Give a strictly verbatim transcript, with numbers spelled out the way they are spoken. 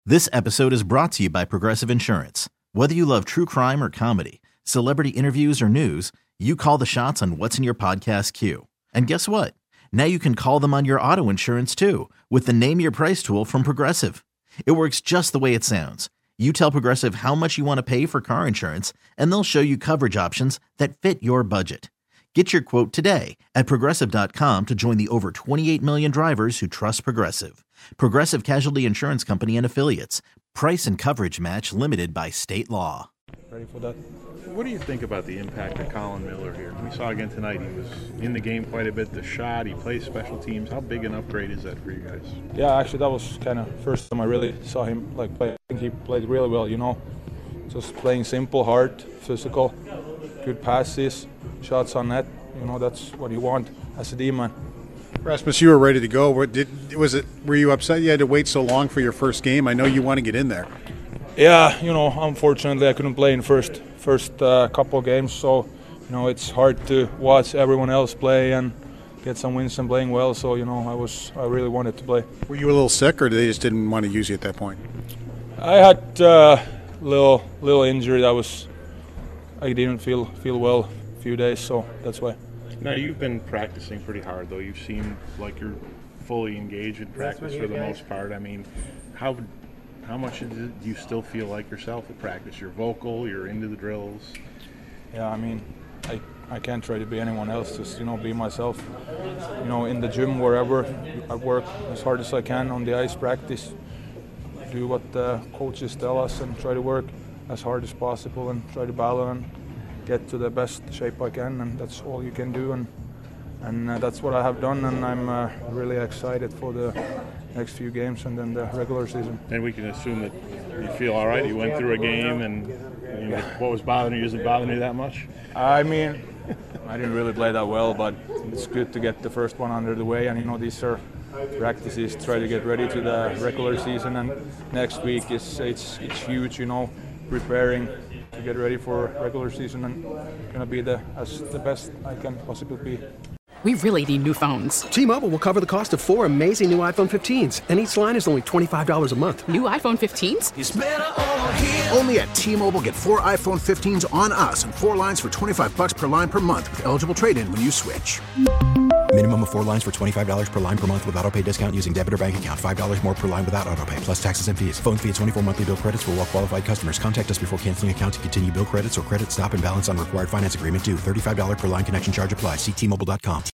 This episode is brought to you by Progressive Insurance. Whether you love true crime or comedy, celebrity interviews or news, you call the shots on what's in your podcast queue. And guess what? Now you can call them on your auto insurance too with the Name Your Price tool from Progressive. It works just the way it sounds. You tell Progressive how much you want to pay for car insurance, and they'll show you coverage options that fit your budget. Get your quote today at Progressive dot com to join the over twenty-eight million drivers who trust Progressive. Progressive Casualty Insurance Company and Affiliates. Price and coverage match limited by state law. Ready for that? What do you think about the impact of Colin Miller here? We saw again tonight, he was in the game quite a bit, the shot, he plays special teams. How big an upgrade is that for you guys? Yeah, actually that was kind of first time I really saw him like play. I think he played really well, you know. Just playing simple, hard, physical, good passes, shots on net. You know, that's what you want as a D-man. Rasmus, you were ready to go. What did was it? Were you upset you had to wait so long for your first game? I know you want to get in there. Yeah, you know, unfortunately I couldn't play in first first uh, couple games, so you know it's hard to watch everyone else play and get some wins and playing well. So you know, I was I really wanted to play. Were you a little sick, or they just didn't want to use you at that point? I had a uh, little little injury. That was I didn't feel feel well a few days, so that's why. Now, you've been practicing pretty hard, though. You seem like you're fully engaged in practice for the most part. I mean, how how much do you still feel like yourself at practice? You're vocal, you're into the drills. Yeah, I mean, I, I can't try to be anyone else, just, you know, be myself. You know, in the gym, wherever, I work as hard as I can on the ice, practice, do what the coaches tell us and try to work as hard as possible and try to battle and get to the best shape I can, and that's all you can do, and and uh, that's what I have done, and I'm uh, really excited for the next few games and then the regular season. And we can assume that you feel all right. You went through a game, and you know, what was bothering you isn't bothering you that much? I mean, I didn't really play that well, but it's good to get the first one under the way, and you know, these are practices to try to get ready to the regular season, and next week is it's it's huge, you know, preparing to get ready for regular season and gonna be the as the best I can possibly be. We really need new phones. T-Mobile will cover the cost of four amazing new iPhone fifteens, and each line is only twenty-five dollars a month. New iPhone fifteens? It's better over here. Only at T-Mobile, get four iPhone fifteens on us and four lines for twenty-five bucks per line per month with eligible trade-in when you switch. Minimum of four lines for twenty-five dollars per line per month with autopay discount using debit or bank account. five dollars more per line without autopay, plus taxes and fees. Phone fee at twenty-four monthly bill credits for well-qualified customers. Contact us before canceling account to continue bill credits or credit stop and balance on required finance agreement due. thirty-five dollars per line connection charge applies. See T Mobile dot com.